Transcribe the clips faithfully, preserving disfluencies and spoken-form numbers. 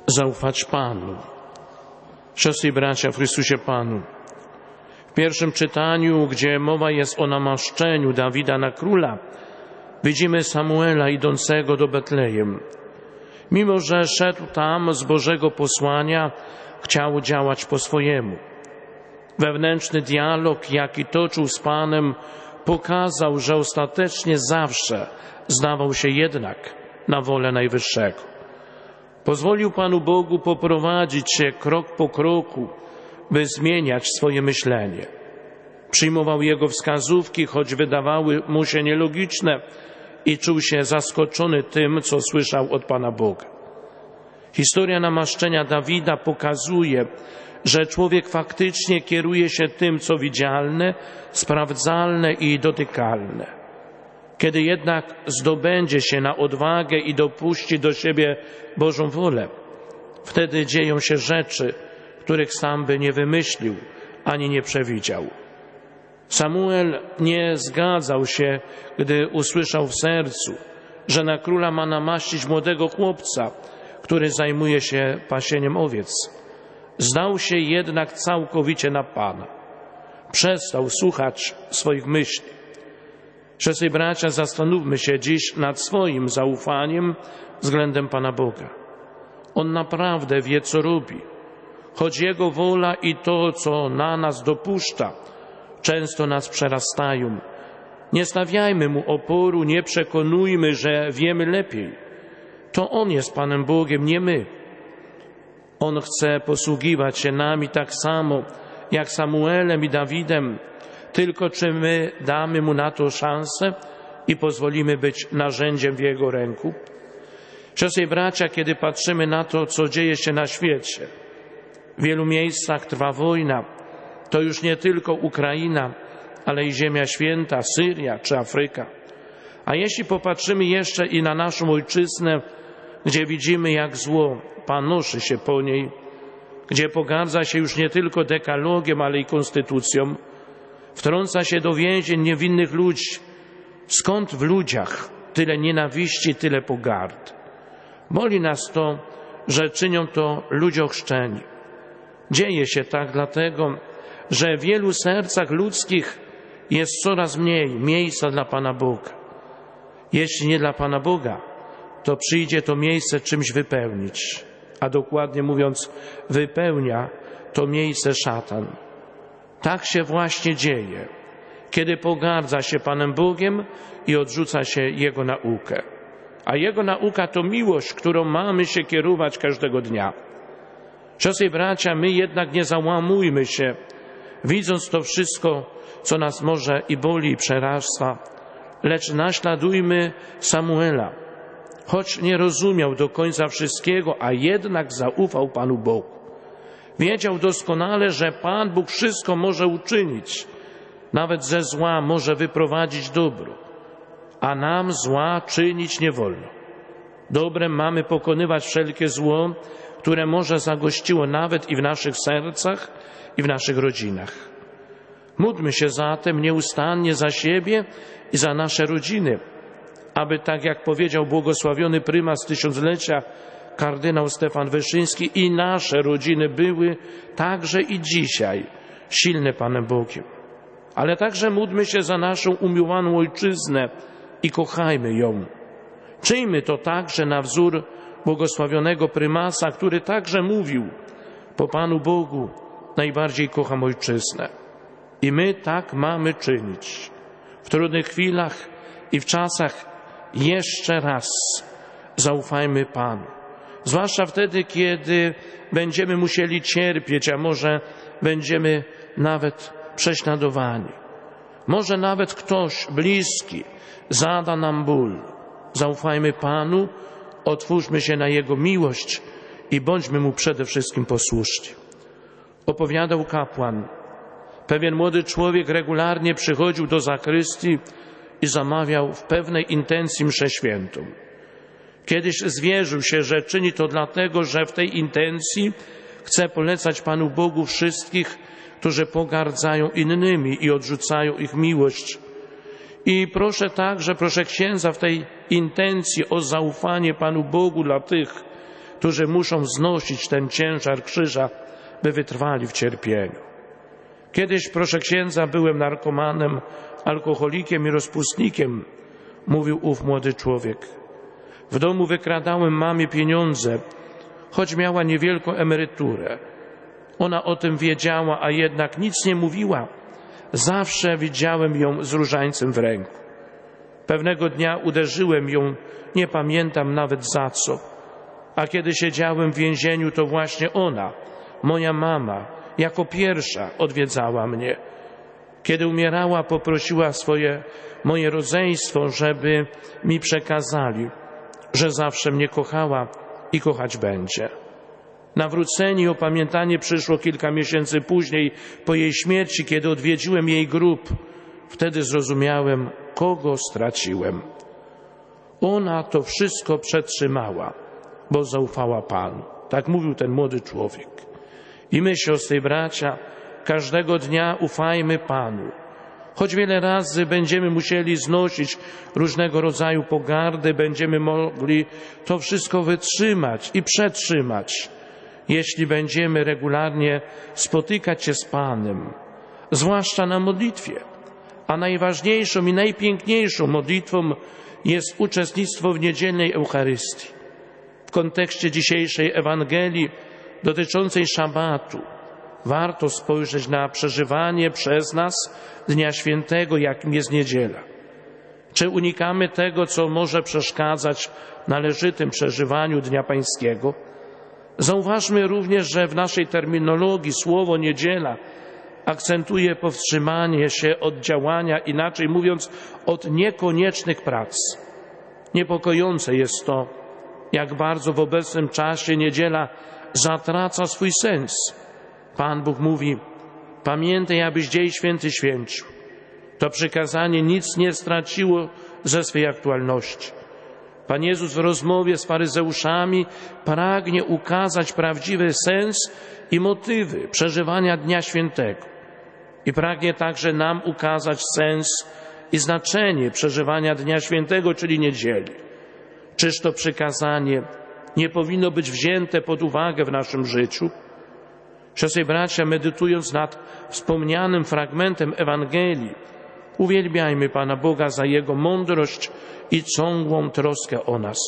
zaufać Panu. Siostry i bracia w Chrystusie Panu, w pierwszym czytaniu, gdzie mowa jest o namaszczeniu Dawida na króla, widzimy Samuela idącego do Betlejem. Mimo że szedł tam z Bożego posłania, chciał działać po swojemu. Wewnętrzny dialog, jaki toczył z Panem, pokazał, że ostatecznie zawsze zdawał się jednak na wolę Najwyższego. Pozwolił Panu Bogu poprowadzić się krok po kroku, by zmieniać swoje myślenie. Przyjmował Jego wskazówki, choć wydawały mu się nielogiczne, i czuł się zaskoczony tym, co słyszał od Pana Boga. Historia namaszczenia Dawida pokazuje, że człowiek faktycznie kieruje się tym, co widzialne, sprawdzalne i dotykalne. Kiedy jednak zdobędzie się na odwagę i dopuści do siebie Bożą wolę, wtedy dzieją się rzeczy, których sam by nie wymyślił ani nie przewidział. Samuel nie zgadzał się, gdy usłyszał w sercu, że na króla ma namaścić młodego chłopca, który zajmuje się pasieniem owiec. Zdał się jednak całkowicie na Pana. Przestał słuchać swoich myśli. Siostry i bracia, zastanówmy się dziś nad swoim zaufaniem względem Pana Boga. On naprawdę wie, co robi, choć Jego wola i to, co na nas dopuszcza, często nas przerastają. Nie stawiajmy Mu oporu, nie przekonujmy, że wiemy lepiej. To On jest Panem Bogiem, nie my. On chce posługiwać się nami tak samo jak Samuelem i Dawidem, tylko czy my damy Mu na to szansę i pozwolimy być narzędziem w Jego ręku? Siostry i bracia, kiedy patrzymy na to, co dzieje się na świecie, w wielu miejscach trwa wojna, to już nie tylko Ukraina, ale i Ziemia Święta, Syria czy Afryka. A jeśli popatrzymy jeszcze i na naszą ojczyznę, gdzie widzimy, jak zło panoszy się po niej, gdzie pogardza się już nie tylko dekalogiem, ale i konstytucją, wtrąca się do więzień niewinnych ludzi. Skąd w ludziach tyle nienawiści, tyle pogard? Boli nas to, że czynią to ludzie ochrzczeni. Dzieje się tak dlatego, że w wielu sercach ludzkich jest coraz mniej miejsca dla Pana Boga. Jeśli nie dla Pana Boga, to przyjdzie to miejsce czymś wypełnić, a dokładnie mówiąc, wypełnia to miejsce szatan. Tak się właśnie dzieje, kiedy pogardza się Panem Bogiem i odrzuca się Jego naukę. A Jego nauka to miłość, którą mamy się kierować każdego dnia. Siostry i bracia, my jednak nie załamujmy się, widząc to wszystko, co nas może i boli, i przerasta, lecz naśladujmy Samuela. Choć nie rozumiał do końca wszystkiego, a jednak zaufał Panu Bogu. Wiedział doskonale, że Pan Bóg wszystko może uczynić, nawet ze zła może wyprowadzić dobro, a nam zła czynić nie wolno. Dobrem mamy pokonywać wszelkie zło, które może zagościło nawet i w naszych sercach, i w naszych rodzinach. Módlmy się zatem nieustannie za siebie i za nasze rodziny, aby, tak jak powiedział błogosławiony prymas tysiąclecia, kardynał Stefan Wyszyński, i nasze rodziny były także i dzisiaj silne Panem Bogiem. Ale także módlmy się za naszą umiłowaną ojczyznę i kochajmy ją. Czyjmy to także na wzór błogosławionego prymasa, który także mówił: po Panu Bogu najbardziej kocham ojczyznę. I my tak mamy czynić. W trudnych chwilach i w czasach jeszcze raz zaufajmy Panu. Zwłaszcza wtedy, kiedy będziemy musieli cierpieć, a może będziemy nawet prześladowani. Może nawet ktoś bliski zada nam ból. Zaufajmy Panu, otwórzmy się na Jego miłość i bądźmy Mu przede wszystkim posłuszni. Opowiadał kapłan: pewien młody człowiek regularnie przychodził do zakrystii i zamawiał w pewnej intencji mszę świętą. Kiedyś zwierzył się, że czyni to dlatego, że w tej intencji chce polecać Panu Bogu wszystkich, którzy pogardzają innymi i odrzucają ich miłość. I proszę także, proszę księdza, w tej intencji o zaufanie Panu Bogu dla tych, którzy muszą znosić ten ciężar krzyża, by wytrwali w cierpieniu. Kiedyś, proszę księdza, byłem narkomanem, alkoholikiem i rozpustnikiem, mówił ów młody człowiek. W domu wykradałem mamie pieniądze, choć miała niewielką emeryturę. Ona o tym wiedziała, a jednak nic nie mówiła. Zawsze widziałem ją z różańcem w ręku. Pewnego dnia uderzyłem ją, nie pamiętam nawet za co. A kiedy siedziałem w więzieniu, to właśnie ona, moja mama, jako pierwsza odwiedzała mnie. Kiedy umierała, poprosiła swoje, moje rodzeństwo, żeby mi przekazali, że zawsze mnie kochała i kochać będzie. Nawrócenie i opamiętanie przyszło kilka miesięcy później, po jej śmierci, kiedy odwiedziłem jej grób. Wtedy zrozumiałem, kogo straciłem. Ona to wszystko przetrzymała, bo zaufała Panu. Tak mówił ten młody człowiek. I my, siostry i bracia, każdego dnia ufajmy Panu. Choć wiele razy będziemy musieli znosić różnego rodzaju pogardy, będziemy mogli to wszystko wytrzymać i przetrzymać, jeśli będziemy regularnie spotykać się z Panem, zwłaszcza na modlitwie. A najważniejszą i najpiękniejszą modlitwą jest uczestnictwo w niedzielnej Eucharystii. W kontekście dzisiejszej Ewangelii dotyczącej szabatu warto spojrzeć na przeżywanie przez nas Dnia Świętego, jakim jest niedziela. Czy unikamy tego, co może przeszkadzać w należytym przeżywaniu Dnia Pańskiego? Zauważmy również, że w naszej terminologii słowo niedziela akcentuje powstrzymanie się od działania, inaczej mówiąc, od niekoniecznych prac. Niepokojące jest to, jak bardzo w obecnym czasie niedziela zatraca swój sens. Pan Bóg mówi: pamiętaj, abyś dzień święty święcił. To przykazanie nic nie straciło ze swej aktualności. Pan Jezus w rozmowie z faryzeuszami pragnie ukazać prawdziwy sens i motywy przeżywania Dnia Świętego. I pragnie także nam ukazać sens i znaczenie przeżywania Dnia Świętego, czyli niedzieli. Czyż to przykazanie nie powinno być wzięte pod uwagę w naszym życiu? Siostry i bracia, medytując nad wspomnianym fragmentem Ewangelii, uwielbiajmy Pana Boga za Jego mądrość i ciągłą troskę o nas.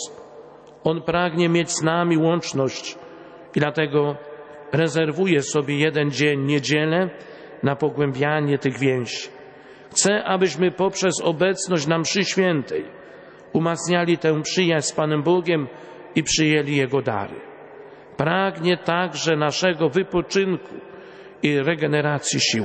On pragnie mieć z nami łączność i dlatego rezerwuje sobie jeden dzień, niedzielę, na pogłębianie tych więzi. Chce, abyśmy poprzez obecność na mszy świętej umacniali tę przyjaźń z Panem Bogiem i przyjęli Jego dary. Pragnie także naszego wypoczynku i regeneracji sił.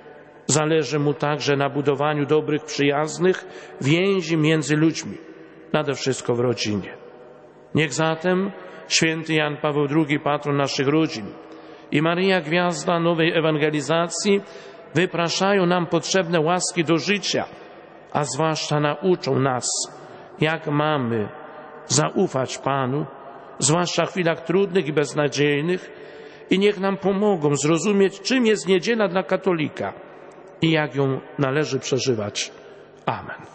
Zależy Mu także na budowaniu dobrych, przyjaznych więzi między ludźmi, nade wszystko w rodzinie. Niech zatem święty Jan Paweł drugi, patron naszych rodzin, i Maryja, gwiazda nowej ewangelizacji, wypraszają nam potrzebne łaski do życia, a zwłaszcza nauczą nas, jak mamy zaufać Panu, zwłaszcza w chwilach trudnych i beznadziejnych, i niech nam pomogą zrozumieć, czym jest niedziela dla katolika i jak ją należy przeżywać. Amen.